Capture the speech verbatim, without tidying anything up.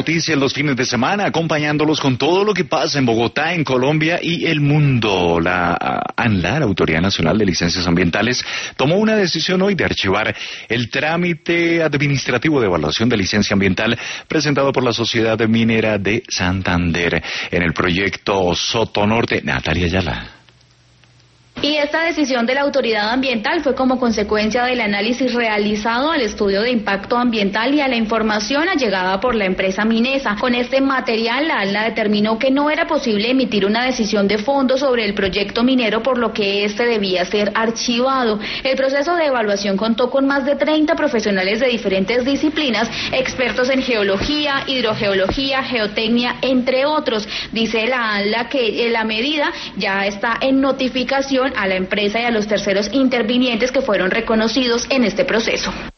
Noticias los fines de semana, acompañándolos con todo lo que pasa en Bogotá, en Colombia y el mundo. La ANLA, la Autoridad Nacional de Licencias Ambientales, tomó una decisión hoy de archivar el trámite administrativo de evaluación de licencia ambiental presentado por la Sociedad Minera de Santander en el proyecto Soto Norte. Natalia Ayala. Y esta decisión de la autoridad ambiental fue como consecuencia del análisis realizado al estudio de impacto ambiental y a la información allegada por la empresa Minesa. Con este material, la ANLA determinó que no era posible emitir una decisión de fondo sobre el proyecto minero, por lo que este debía ser archivado. El proceso de evaluación contó con más de treinta profesionales de diferentes disciplinas, expertos en geología, hidrogeología, geotecnia, entre otros. Dice la ANLA que la medida ya está en notificación a la empresa y a los terceros intervinientes que fueron reconocidos en este proceso.